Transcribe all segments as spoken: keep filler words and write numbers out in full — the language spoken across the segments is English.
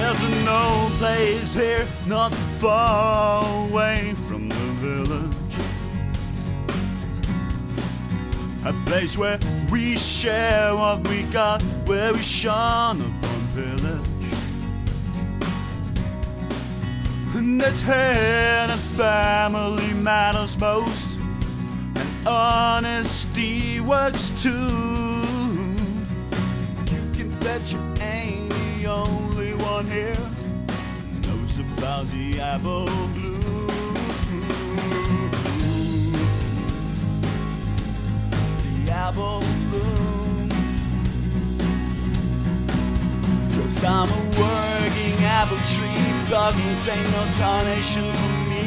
There's an old place here not far away from the village, a place where we share what we got, where we shun upon village. And it's here that family matters most, and honesty works too. You can bet you ain't the only one here who knows about the apple blue. The apple blue. 'Cause I'm a working apple tree, plugging ain't no tarnation for me.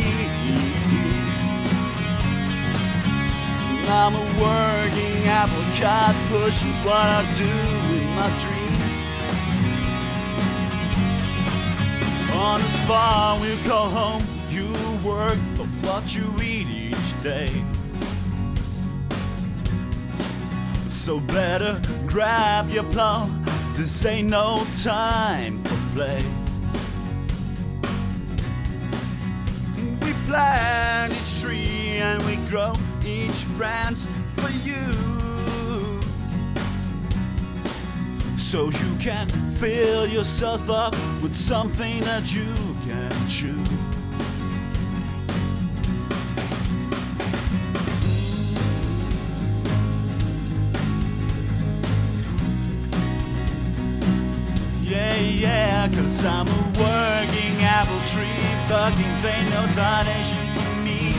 I'm a working apple cart, pushing's what I do in my dreams. On this farm we call home, you work for what you eat each day. So better grab your plow, this ain't no time for play. We plant each tree and we grow each branch for you, so you can fill yourself up with something that you can chew. Yeah, yeah, 'cause I'm a working apple tree, bucking ain't no tarnation for me.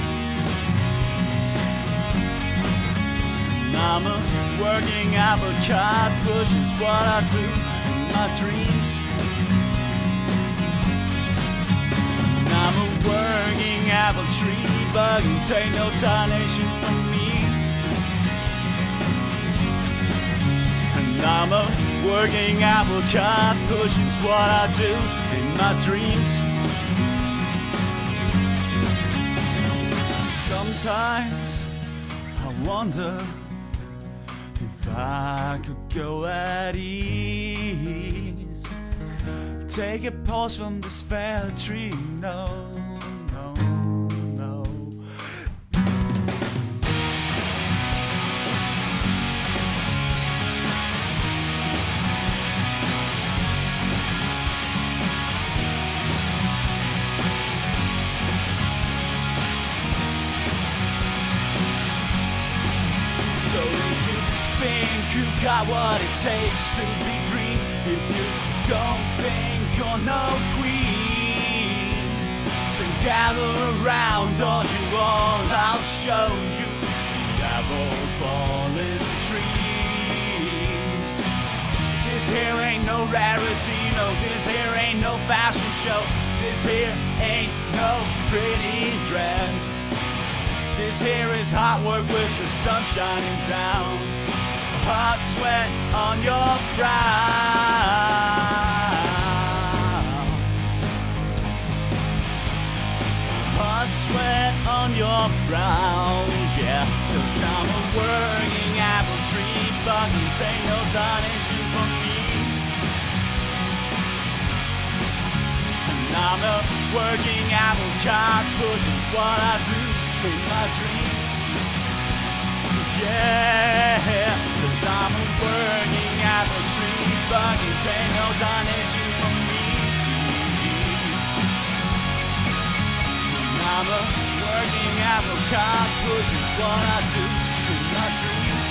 I'm a working apple cart, pushing's what I do in my dreams. I'm a working apple tree, bugging ain't no tarnation for me. And I'm a working apple cart, pushing's what I do in my dreams. Sometimes I wonder if I could go at ease, take a pause from this fair tree. No, no, no. So if you think you got what it takes to be green, if you don't think you're no queen, then gather around or you all, I'll show you the apple fallen trees. This here ain't no rarity, no, this here ain't no fashion show, this here ain't no pretty dress. This here is hard work with the sun shining down, hot sweat on your brow, hot sweat on your brow, yeah. 'Cause I'm a working apple tree, bucking ain't no tarnation for me. And I'm a working apple cart, pushing's what I do in my dreams. Yeah, 'cause I'm a working apple tree, bucking ain't no tarnation for me. And I'm a working apple cart, pushing's what I do in my dreams.